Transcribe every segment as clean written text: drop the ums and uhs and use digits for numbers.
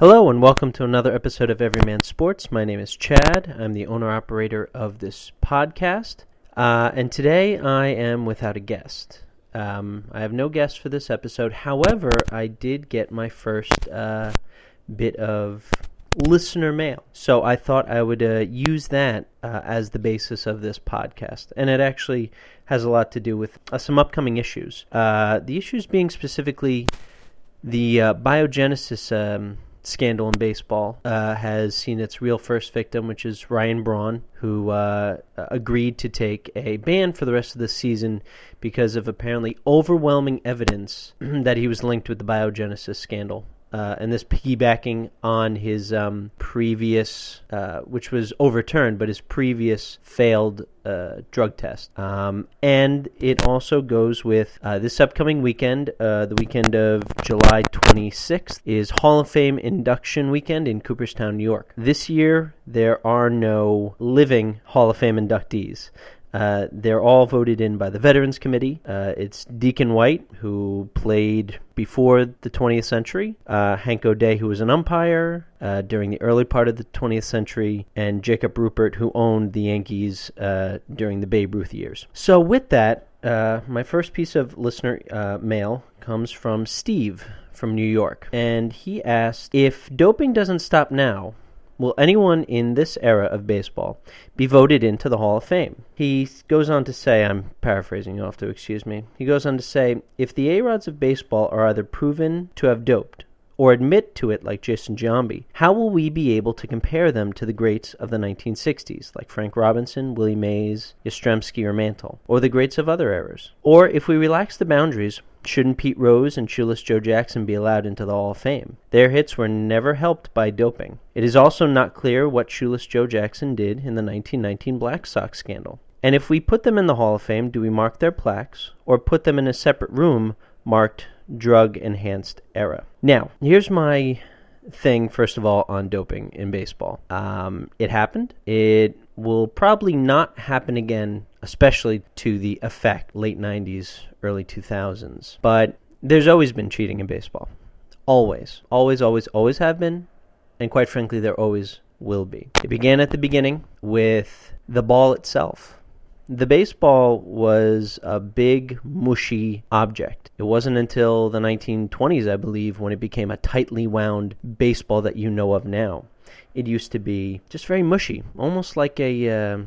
Hello and welcome to another episode of Everyman Sports. My name is Chad. I'm the owner-operator of this podcast. And today I am without a guest. I have no guest for this episode. However, I did get my first bit of listener mail. So I thought I would use that as the basis of this podcast. And it actually has a lot to do with some upcoming issues. The issues being specifically the biogenesis scandal in baseball has seen its real first victim, which is Ryan Braun, who agreed to take a ban for the rest of the season because of apparently overwhelming evidence that he was linked with the biogenesis scandal. And this piggybacking on his previous, which was overturned, but his previous failed drug test. And it also goes with this upcoming weekend, the weekend of July 26th, is Hall of Fame induction weekend in Cooperstown, New York. This year, there are no living Hall of Fame inductees. They're all voted in by the Veterans Committee. It's Deacon White, who played before the 20th century, Hank O'Day, who was an umpire during the early part of the 20th century, and Jacob Ruppert, who owned the Yankees during the Babe Ruth years. So with that, my first piece of listener mail comes from Steve from New York, and he asked, if doping doesn't stop now, will anyone in this era of baseball be voted into the Hall of Fame? He goes on to say, I'm paraphrasing, you'll have to excuse me. He goes on to say, if the A-Rods of baseball are either proven to have doped or admit to it like Jason Giambi, how will we be able to compare them to the greats of the 1960s, like Frank Robinson, Willie Mays, Yastrzemski, or Mantle, or the greats of other eras? Or if we relax the boundaries, shouldn't Pete Rose and Shoeless Joe Jackson be allowed into the Hall of Fame? Their hits were never helped by doping. It is also not clear what Shoeless Joe Jackson did in the 1919 Black Sox scandal. And if we put them in the Hall of Fame, do we mark their plaques, or put them in a separate room marked drug-enhanced era? Now, here's my thing, first of all, on doping in baseball. It happened. It will probably not happen again, especially to the effect late 90s, early 2000s. But there's always been cheating in baseball. Always. Always, always, always have been. And quite frankly, there always will be. It began at the beginning with the ball itself. The baseball was a big, mushy object. It wasn't until the 1920s, I believe, when it became a tightly wound baseball that you know of now. It used to be just very mushy, almost like a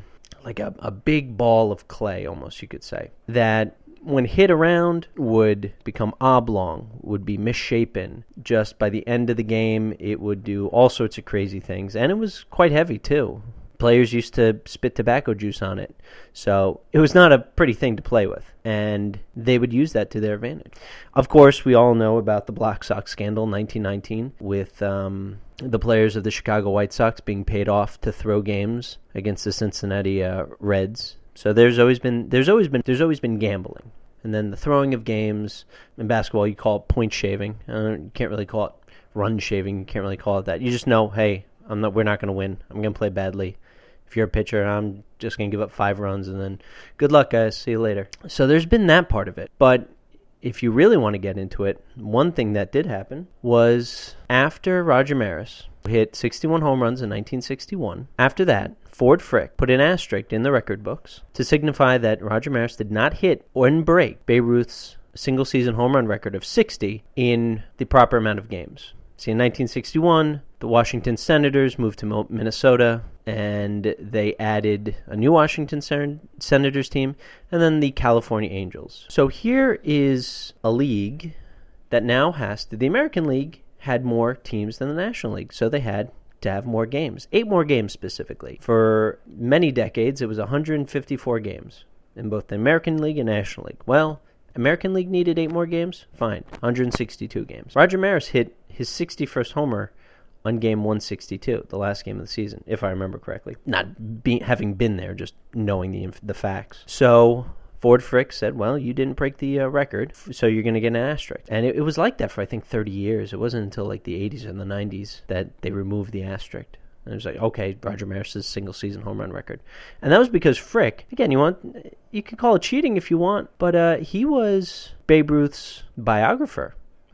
big ball of clay, almost, you could say, that when hit around would become oblong, would be misshapen. Just by the end of the game, it would do all sorts of crazy things, and it was quite heavy, too. Players used to spit tobacco juice on it. So it was not a pretty thing to play with. And they would use that to their advantage. Of course, we all know about the Black Sox scandal in 1919 with the players of the Chicago White Sox being paid off to throw games against the Cincinnati Reds. So there's always been gambling. And then the throwing of games in basketball, you call it point shaving. You can't really call it run shaving. You can't really call it that. You just know, hey, we're not going to win. I'm going to play badly. If you're a pitcher, I'm just going to give up 5 runs, and then good luck, guys. See you later. So there's been that part of it. But if you really want to get into it, one thing that did happen was after Roger Maris hit 61 home runs in 1961, after that, Ford Frick put an asterisk in the record books to signify that Roger Maris did not hit or break Babe Ruth's single-season home run record of 60 in the proper amount of games. See, in 1961, the Washington Senators moved to Minnesota, and they added a new Washington Senators team, and then the California Angels. So here is a league that now the American League had more teams than the National League, so they had to have more games, 8 more games specifically. For many decades, it was 154 games in both the American League and National League. Well, American League needed 8 more games? Fine, 162 games. Roger Maris hit his 61st homer on game 162, the last game of the season, if I remember correctly. Not having been there, just knowing the facts. So Ford Frick said, well, you didn't break the record, so you're going to get an asterisk. And it was like that for, I think, 30 years. It wasn't until like the 80s and the 90s that they removed the asterisk. And it was like, okay, Roger Maris' single-season home run record. And that was because Frick, again, you can call it cheating if you want, but he was Babe Ruth's biographer.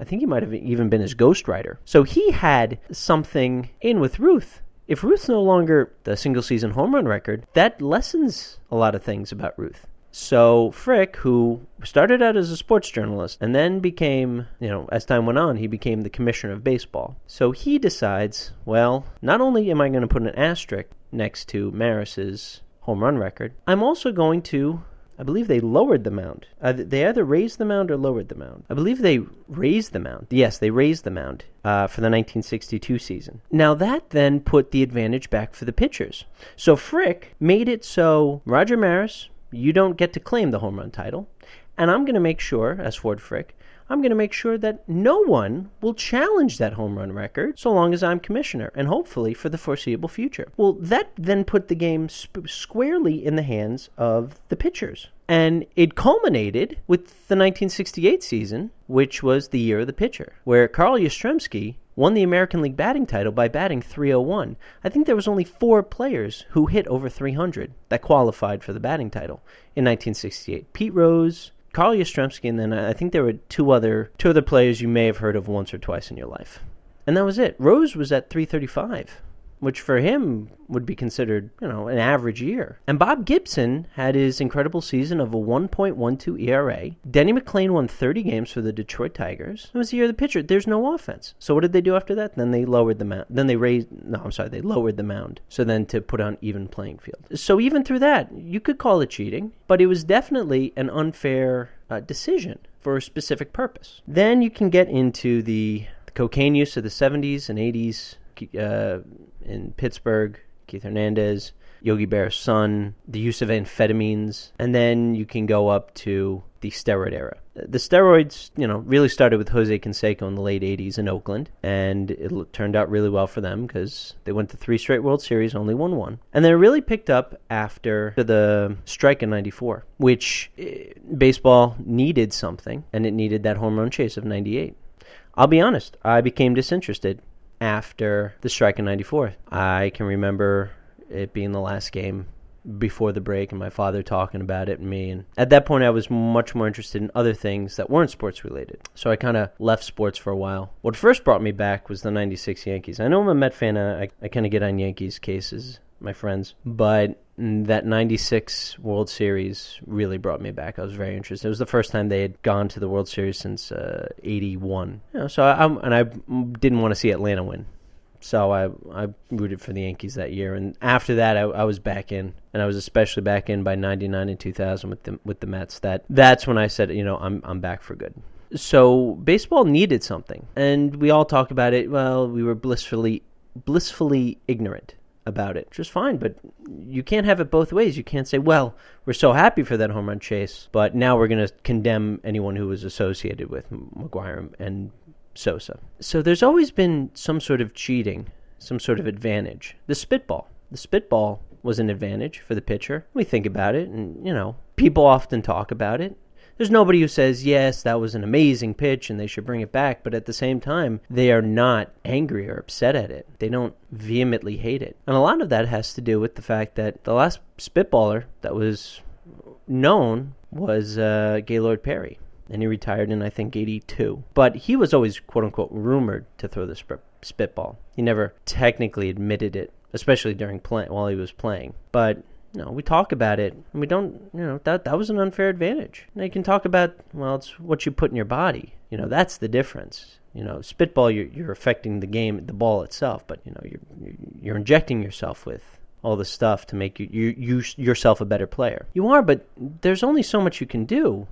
I think he might have even been his ghostwriter. So he had something in with Ruth. If Ruth's no longer the single-season home run record, that lessens a lot of things about Ruth. So Frick, who started out as a sports journalist and then became, as time went on, he became the commissioner of baseball. So he decides, well, not only am I going to put an asterisk next to Maris's home run record, I'm also going to, I believe they lowered the mound. They either raised the mound or lowered the mound. I believe they raised the mound. Yes, they raised the mound for the 1962 season. Now that then put the advantage back for the pitchers. So Frick made it so Roger Maris, you don't get to claim the home run title, and I'm going to make sure, as Ford Frick, I'm going to make sure that no one will challenge that home run record so long as I'm commissioner, and hopefully for the foreseeable future. Well, that then put the game squarely in the hands of the pitchers. And it culminated with the 1968 season, which was the year of the pitcher, where Carl Yastrzemski won the American League batting title by batting .301. I think there was only 4 players who hit over 300 that qualified for the batting title in 1968. Pete Rose, Carl Yastrzemski, and then I think there were two other players you may have heard of once or twice in your life. And that was it. Rose was at .335, which for him would be considered, an average year. And Bob Gibson had his incredible season of a 1.12 ERA. Denny McLain won 30 games for the Detroit Tigers. It was the year of the pitcher. There's no offense. So what did they do after that? Then they lowered the mound. They lowered the mound. So then to put on even playing field. So even through that, you could call it cheating, but it was definitely an unfair decision for a specific purpose. Then you can get into the cocaine use of the 70s and 80s in Pittsburgh, Keith Hernandez, Yogi Berra's son, the use of amphetamines, and then you can go up to the steroid era. The steroids, really started with Jose Canseco in the late 80s in Oakland, and it turned out really well for them because they went to 3 straight World Series, only won 1. And then it really picked up after the strike in 94, which baseball needed something, and it needed that home run chase of 98. I'll be honest, I became disinterested after the strike in 94. I can remember it being the last game before the break and my father talking about it and me. And at that point, I was much more interested in other things that weren't sports related. So I kind of left sports for a while. What first brought me back was the 96 Yankees. I know I'm a Met fan. I kind of get on Yankees cases, my friends. But that 96 World Series really brought me back. I was very interested. It was the first time they had gone to the World Series since 81. So I didn't want to see Atlanta win. So I rooted for the Yankees that year. And after that, I was back in. And I was especially back in by 99 and 2000 with the Mets. That's when I said, I'm back for good. So baseball needed something. And we all talk about it. Well, we were blissfully ignorant about it, which is fine, but you can't have it both ways. You can't say, well, we're so happy for that home run chase, but now we're going to condemn anyone who was associated with McGwire and Sosa. So there's always been some sort of cheating, some sort of advantage. The spitball was an advantage for the pitcher. We think about it, and, people often talk about it. There's nobody who says, yes, that was an amazing pitch and they should bring it back. But at the same time, they are not angry or upset at it. They don't vehemently hate it. And a lot of that has to do with the fact that the last spitballer that was known was Gaylord Perry. And he retired in, I think, 82. But he was always, quote-unquote, rumored to throw the spitball. He never technically admitted it, especially while he was playing. But we talk about it, and we don't, that was an unfair advantage. Now, you can talk about, well, it's what you put in your body. That's the difference. Spitball, you're affecting the game, the ball itself, but, you're injecting yourself with all the stuff to make you yourself a better player. You are, but there's only so much you can do.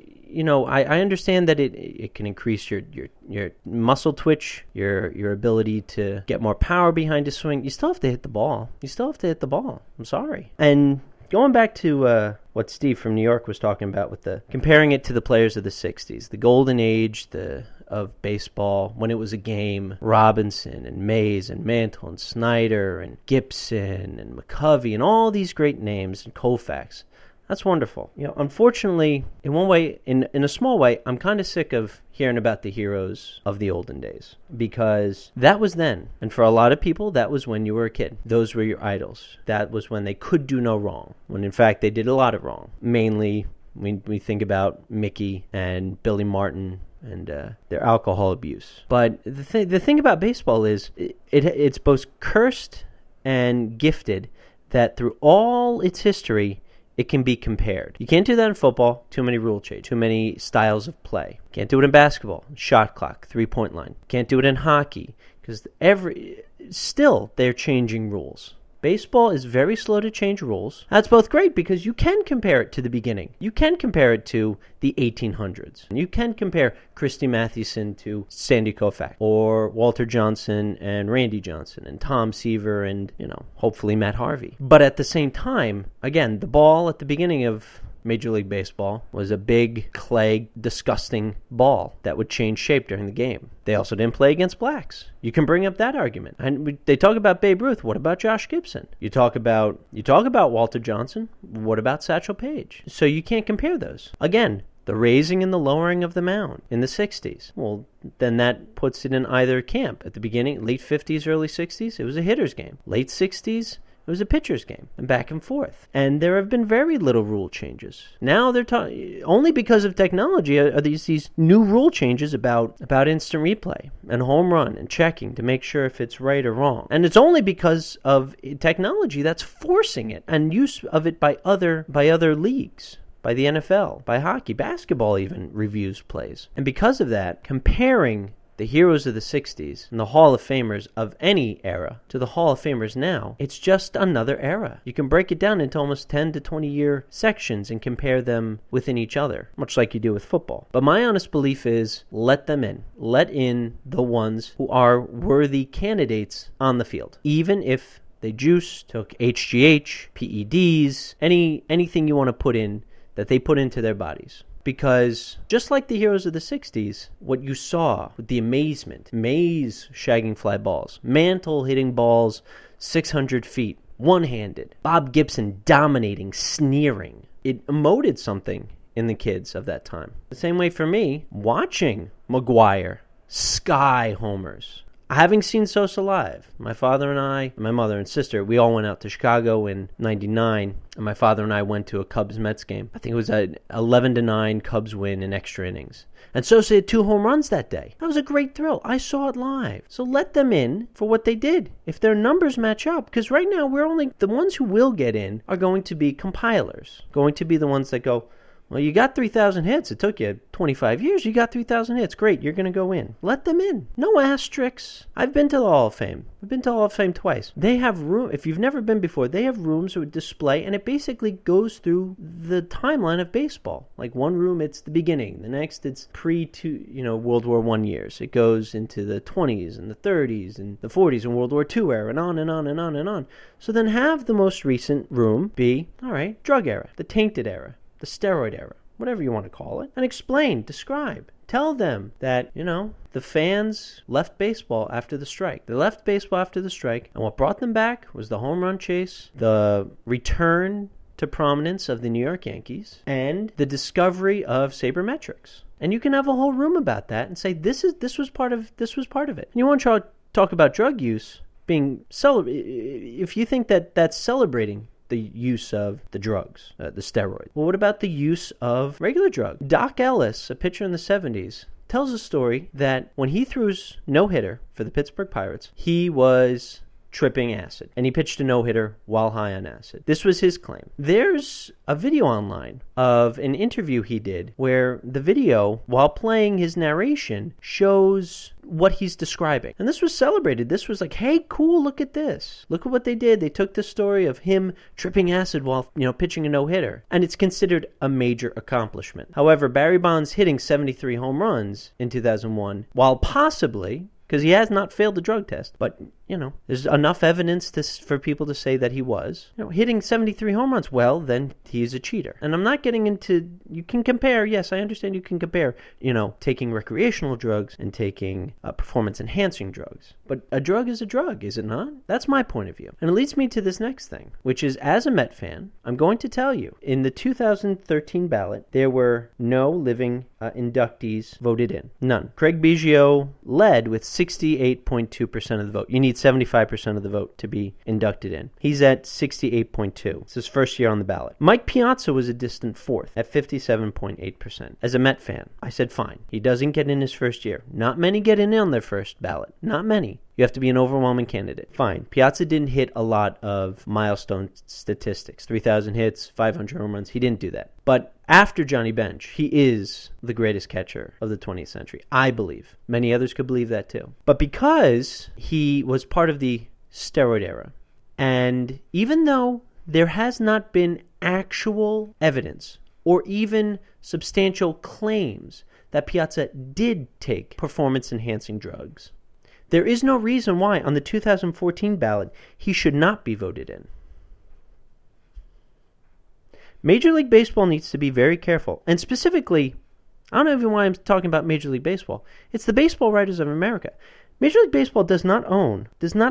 I understand that it can increase your muscle twitch, your ability to get more power behind a swing. You still have to hit the ball. I'm sorry. And going back to what Steve from New York was talking about with comparing it to the players of the 60s, the golden age of baseball, when it was a game, Robinson and Mays and Mantle and Snyder and Gibson and McCovey and all these great names and Koufax. That's wonderful. Unfortunately, in one way, in a small way, I'm kind of sick of hearing about the heroes of the olden days, because that was then. And for a lot of people, that was when you were a kid. Those were your idols. That was when they could do no wrong, when in fact they did a lot of wrong. Mainly, we think about Mickey and Billy Martin and their alcohol abuse. But the thing about baseball is it's both cursed and gifted that through all its history, it can be compared. You can't do that in football. Too many rule change. Too many styles of play. Can't do it in basketball. Shot clock, 3-point line. Can't do it in hockey because still they're changing rules. Baseball is very slow to change rules. That's both great because you can compare it to the beginning. You can compare it to the 1800s. You can compare Christy Mathewson to Sandy Koufax, or Walter Johnson and Randy Johnson, and Tom Seaver and, hopefully Matt Harvey. But at the same time, again, the ball at the beginning of Major League Baseball was a big, clay, disgusting ball that would change shape during the game. They also didn't play against blacks. You can bring up that argument. And they talk about Babe Ruth. What about Josh Gibson? You talk about Walter Johnson. What about Satchel Paige? So you can't compare those. Again, the raising and the lowering of the mound in the 60s. Well, then that puts it in either camp. At the beginning, late 50s, early 60s, it was a hitter's game. Late 60s, it was a pitcher's game, and back and forth. And there have been very little rule changes. Now they're only because of technology are these new rule changes about instant replay and home run and checking to make sure if it's right or wrong. And it's only because of technology that's forcing it and use of it by other leagues. By the NFL, by hockey, basketball even reviews plays. And because of that, comparing the heroes of the 60s and the Hall of Famers of any era to the Hall of Famers now, it's just another era. You can break it down into almost 10 to 20 year sections and compare them within each other, much like you do with football. But my honest belief is let them in. Let in the ones who are worthy candidates on the field, even if they juiced, took HGH, PEDs, anything you want to put in that they put into their bodies. Because just like the heroes of the 60s, what you saw with the amazement, Mays shagging fly balls, Mantle hitting balls 600 feet, one-handed, Bob Gibson dominating, sneering, it emoted something in the kids of that time. The same way for me, watching McGwire, sky homers, having seen Sosa live, my father and I, my mother and sister, we all went out to Chicago in 99, and my father and I went to a Cubs-Mets game. I think it was an 11-9 Cubs win in extra innings. And Sosa had 2 home runs that day. That was a great thrill. I saw it live. So let them in for what they did, if their numbers match up. Because right now, the ones who will get in are going to be compilers, going to be the ones that go, well, you got 3,000 hits. It took you 25 years. You got 3,000 hits. Great, you're going to go in. Let them in. No asterisks. I've been to the Hall of Fame. I've been to the Hall of Fame twice. They have room. If you've never been before, they have rooms with display, and it basically goes through the timeline of baseball. Like one room, it's the beginning. The next, it's World War I years. It goes into the 20s and the 30s and the 40s and World War II era, and on and on and on and on. So then have the most recent room be, drug era, the tainted era, the steroid era, whatever you want to call it, and explain, describe. Tell them that, the fans left baseball after the strike. They left baseball after the strike, and what brought them back was the home run chase, the return to prominence of the New York Yankees, and the discovery of sabermetrics. And you can have a whole room about that and say this was part of it. And you want to talk about drug use being if you think that that's celebrating the use of the drugs, the steroids. Well, what about the use of regular drugs? Doc Ellis, a pitcher in the 70s, tells a story that when he threw his no-hitter for the Pittsburgh Pirates, he was tripping acid, and he pitched a no-hitter while high on acid. This was his claim. There's a video online of an interview he did where the video, while playing his narration, shows what he's describing. And this was celebrated. This was like, hey, cool, look at this. Look at what they did. They took the story of him tripping acid while, pitching a no-hitter. And it's considered a major accomplishment. However, Barry Bonds hitting 73 home runs in 2001, while possibly, because he has not failed the drug test, but, there's enough evidence for people to say that he was. Hitting 73 home runs, well, then he's a cheater. And I'm not getting into, you can compare, yes, I understand you can compare, taking recreational drugs and taking performance-enhancing drugs. But a drug is a drug, is it not? That's my point of view. And it leads me to this next thing, which is, as a Met fan, I'm going to tell you, in the 2013 ballot, there were no living inductees voted in. None. Craig Biggio led with 68.2% of the vote. You need 75% of the vote to be inducted in. He's at 68.2. It's his first year on the ballot. Mike Piazza was a distant fourth at 57.8%. As a Met fan, I said fine. He doesn't get in his first year. Not many get in on their first ballot. Not many. You have to be an overwhelming candidate. Fine. Piazza didn't hit a lot of milestone statistics. 3,000 hits, 500 home runs. He didn't do that. But after Johnny Bench, he is the greatest catcher of the 20th century, I believe. Many others could believe that too. But because he was part of the steroid era, and even though there has not been actual evidence or even substantial claims that Piazza did take performance-enhancing drugs, there is no reason why on the 2014 ballot he should not be voted in. Major League Baseball needs to be very careful. And specifically, I don't know even why I'm talking about Major League Baseball. It's the Baseball Writers of America. Major League Baseball does not own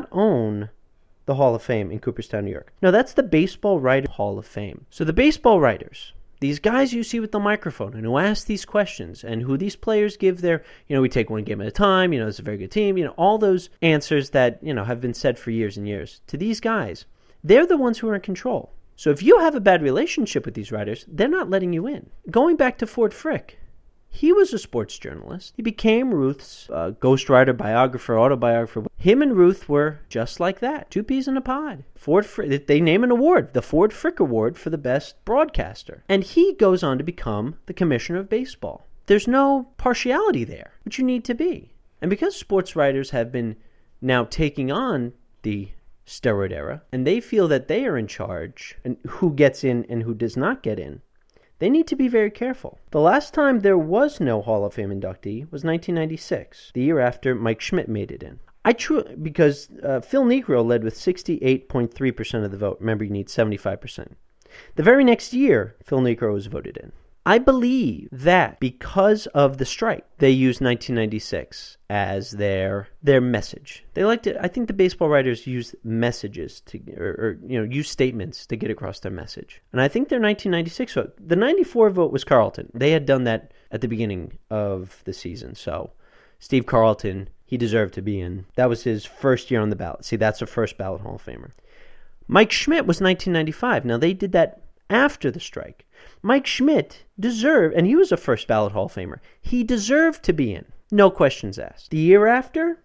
the Hall of Fame in Cooperstown, New York. No, that's the Baseball Writers Hall of Fame. So the baseball writers, these guys you see with the microphone and who ask these questions and who these players give their, we take one game at a time, it's a very good team, all those answers that, have been said for years and years. To these guys, they're the ones who are in control. So if you have a bad relationship with these writers, they're not letting you in. Going back to Ford Frick, he was a sports journalist. He became Ruth's ghostwriter, biographer, autobiographer. Him and Ruth were just like that, two peas in a pod. Ford Frick, they name an award, the Ford Frick Award for the best broadcaster. And he goes on to become the commissioner of baseball. There's no partiality there, which you need to be. And because sports writers have been now taking on the steroid era, and they feel that they are in charge and who gets in and who does not get in, they need to be very careful. The last time there was no Hall of Fame inductee was 1996, the year after Mike Schmidt made it in. Because Phil Niekro led with 68.3% of the vote. Remember, you need 75%. The very next year, Phil Niekro was voted in. I believe that because of the strike, they used 1996 as their message. I think the baseball writers use messages or use statements to get across their message. And I think their 1996 vote, the 94 vote was Carlton. They had done that at the beginning of the season. So Steve Carlton, he deserved to be in. That was his first year on the ballot. See, that's a first ballot Hall of Famer. Mike Schmidt was 1995. Now, they did that after the strike. Mike Schmidt deserved, and he was a first ballot Hall of Famer, he deserved to be in. No questions asked. The year after,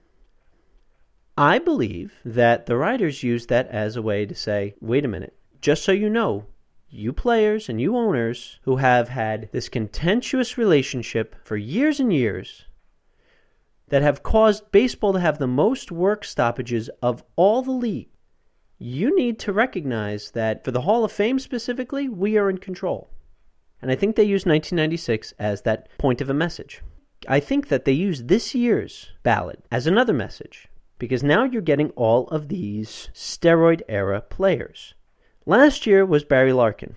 I believe that the writers used that as a way to say, wait a minute, just so you know, you players and you owners who have had this contentious relationship for years and years that have caused baseball to have the most work stoppages of all the league, you need to recognize that for the Hall of Fame specifically, we are in control. And I think they used 1996 as that point of a message. I think that they used this year's ballot as another message, because now you're getting all of these steroid-era players. Last year was Barry Larkin.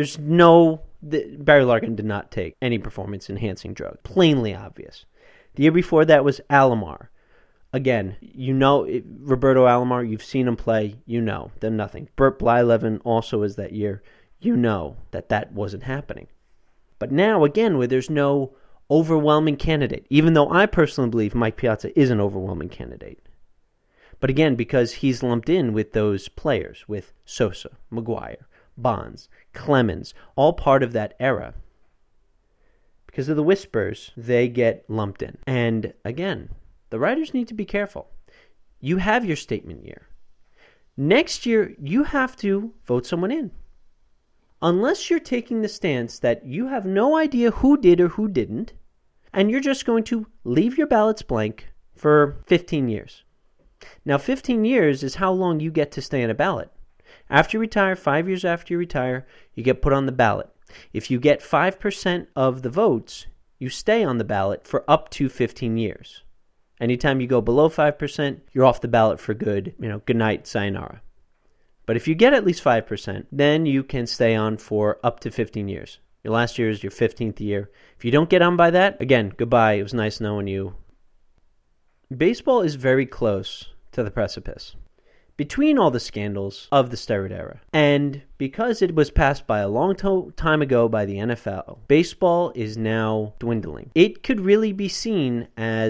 Barry Larkin did not take any performance-enhancing drug. Plainly obvious. The year before that was Alomar. Again, Roberto Alomar, you've seen him play, then nothing. Burt Blyleven also was that year. That wasn't happening. But now, again, where there's no overwhelming candidate, even though I personally believe Mike Piazza is an overwhelming candidate. But again, because he's lumped in with those players, with Sosa, McGwire, Bonds, Clemens, all part of that era. Because of the whispers, they get lumped in. And again, the writers need to be careful. You have your statement year. Next year, you have to vote someone in. Unless you're taking the stance that you have no idea who did or who didn't, and you're just going to leave your ballots blank for 15 years. Now, 15 years is how long you get to stay on a ballot. After you retire, 5 years after you retire, you get put on the ballot. If you get 5% of the votes, you stay on the ballot for up to 15 years. Anytime you go below 5%, you're off the ballot for good. Good night, sayonara. But if you get at least 5%, then you can stay on for up to 15 years. Your last year is your 15th year. If you don't get on by that, again, goodbye. It was nice knowing you. Baseball is very close to the precipice. Between all the scandals of the steroid era, and because it was passed by a long time ago by the NFL, baseball is now dwindling. It could really be seen as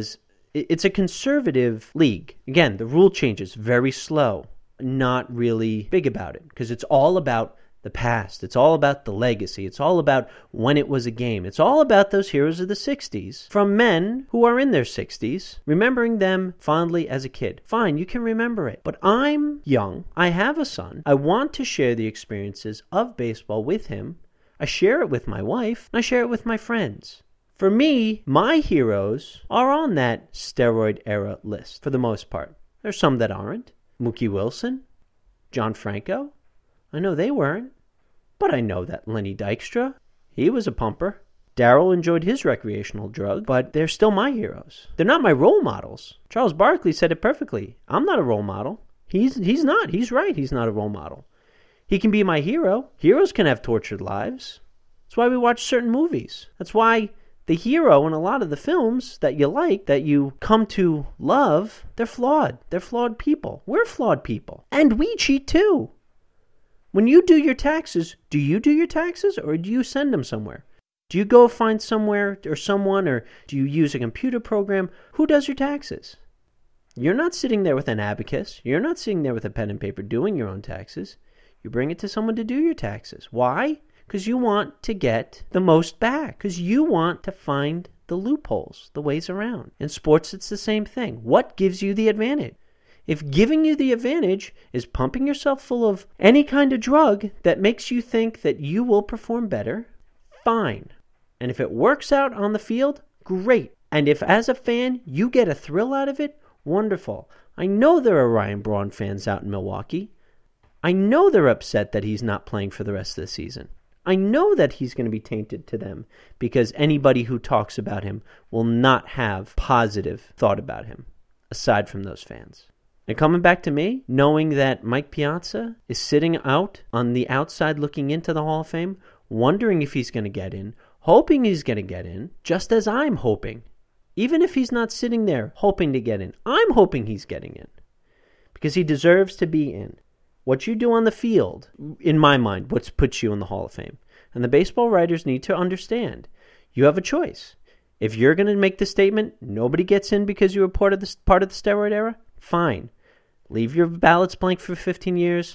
it's a conservative league. Again, the rule changes very slow, not really big about it, because it's all about the past. It's all about the legacy. It's all about when it was a game. It's all about those heroes of the 60s from men who are in their 60s, remembering them fondly as a kid. Fine, you can remember it. But I'm young. I have a son. I want to share the experiences of baseball with him. I share it with my wife, and I share it with my friends. For me, my heroes are on that steroid era list for the most part. There's some that aren't. Mookie Wilson, John Franco. I know they weren't, but I know that Lenny Dykstra, he was a pumper. Darryl enjoyed his recreational drug, but they're still my heroes. They're not my role models. Charles Barkley said it perfectly. I'm not a role model. He's not. He's right. He's not a role model. He can be my hero. Heroes can have tortured lives. That's why we watch certain movies. That's why the hero in a lot of the films that you like, that you come to love, they're flawed. They're flawed people. We're flawed people. And we cheat too. When you do your taxes, do you do your taxes or do you send them somewhere? Do you go find somewhere or someone, or do you use a computer program? Who does your taxes? You're not sitting there with an abacus. You're not sitting there with a pen and paper doing your own taxes. You bring it to someone to do your taxes. Why? Because you want to get the most back. Because you want to find the loopholes, the ways around. In sports, it's the same thing. What gives you the advantage? If giving you the advantage is pumping yourself full of any kind of drug that makes you think that you will perform better, fine. And if it works out on the field, great. And if as a fan you get a thrill out of it, wonderful. I know there are Ryan Braun fans out in Milwaukee. I know they're upset that he's not playing for the rest of the season. I know that he's going to be tainted to them because anybody who talks about him will not have positive thought about him, aside from those fans. And coming back to me, knowing that Mike Piazza is sitting out on the outside looking into the Hall of Fame, wondering if he's going to get in, hoping he's going to get in, just as I'm hoping. Even if he's not sitting there hoping to get in, I'm hoping he's getting in. Because he deserves to be in. What you do on the field, in my mind, what puts you in the Hall of Fame. And the baseball writers need to understand, you have a choice. If you're going to make the statement, nobody gets in because you were part of the steroid era, fine. Leave your ballots blank for 15 years.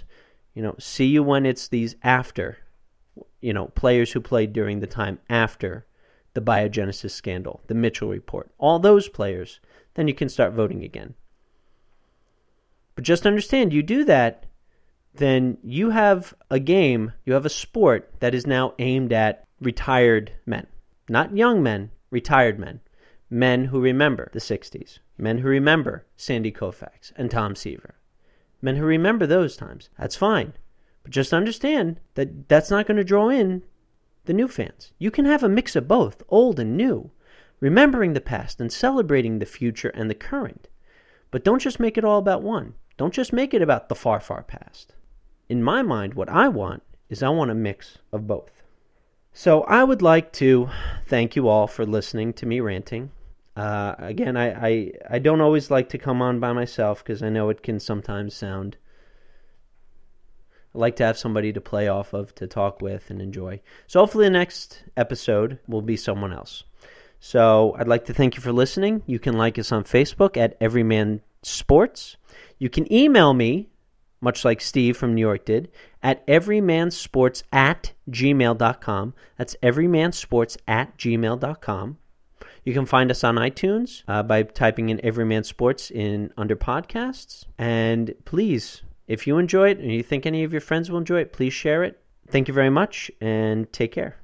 See you when it's these after, players who played during the time after the Biogenesis scandal, the Mitchell report, all those players, then you can start voting again. But just understand, you do that, then you have a game, you have a sport that is now aimed at retired men. Not young men, retired men. Men who remember the 60s. Men who remember Sandy Koufax and Tom Seaver. Men who remember those times. That's fine. But just understand that that's not going to draw in the new fans. You can have a mix of both, old and new, remembering the past and celebrating the future and the current. But don't just make it all about one. Don't just make it about the far, far past. In my mind, what I want is I want a mix of both. So I would like to thank you all for listening to me ranting. Again, I don't always like to come on by myself because I know it can sometimes sound... I like to have somebody to play off of, to talk with and enjoy. So hopefully the next episode will be someone else. So I'd like to thank you for listening. You can like us on Facebook at Everyman Sports. You can email me, much like Steve from New York did, at everymansports@gmail.com. That's everymansports@gmail.com. You can find us on iTunes by typing in Everyman Sports under podcasts. And please, if you enjoy it and you think any of your friends will enjoy it, please share it. Thank you very much and take care.